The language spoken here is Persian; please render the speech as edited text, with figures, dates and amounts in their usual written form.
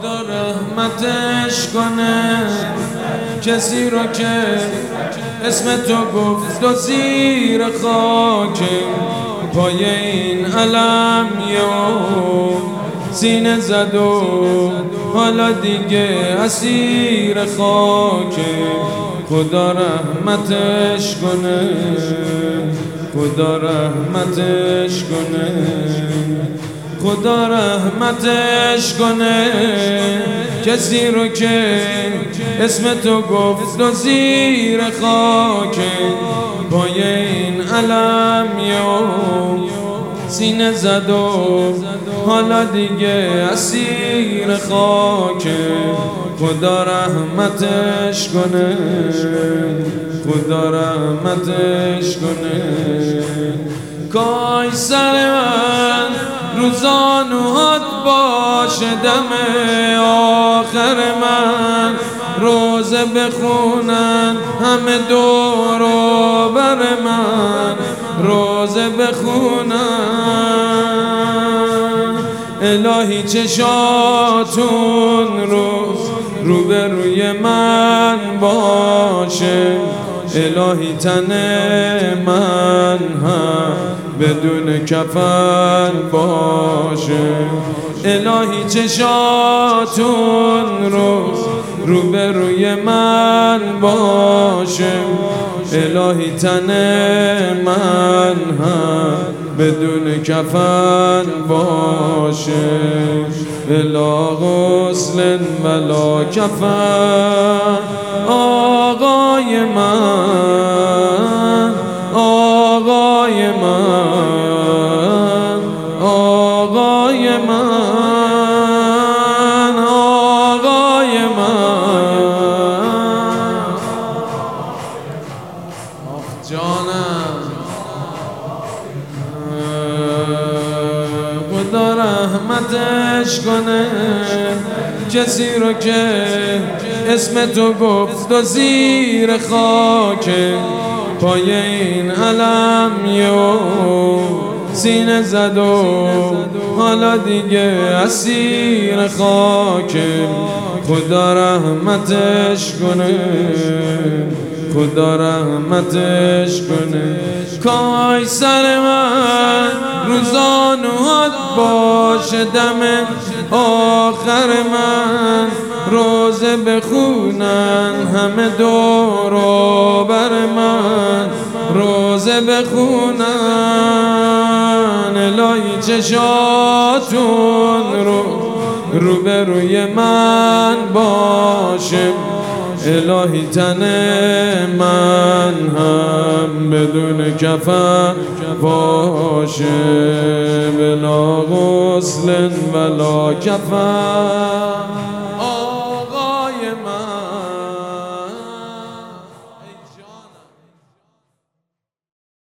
خدا رحمتش کنه کسی رو که اسم تو گفت و زیر خاک پای این علم سینه زد و حالا دیگه اسیر خاک. خدا رحمتش کنه، خدا رحمتش کنه، خدا رحمتش کنه کسی رو که اسم تو گفت و زیر خاک پای این علم سینه زد و حالا دیگه اسیر خاک. خدا رحمتش کنه، خدا رحمتش کنه. کاش سر من روزانوهات باشه دم آخر من روزه بخونن همه دور و بر من روزه بخونن. الهی چشاتون روبروی من باشه، الهی تن من هم بدون کفن باشه، الهی چشاتون روبروی من باشه، الهی تن من هم بدون کفن باشه. بلا غسل بلا کفن آقای من، آقای من، آقای من، آقای من. آخ جانم، خدا رحمتش کنه کسی رو که اسم تو گفت و زیر خاک پای این علم سینه زد و حالا دیگه اسیر خاک. خدا رحمتش کنه، خدا رحمتش کنه. کاش سر من روزانوهات باشه دم آخر من روزه بخونن همه دور و بر من روزه بخونن. الهی چشاتون روبروی من باشه، الهی تن من هم بدون کفن باشه. بلا غسل ولا کفن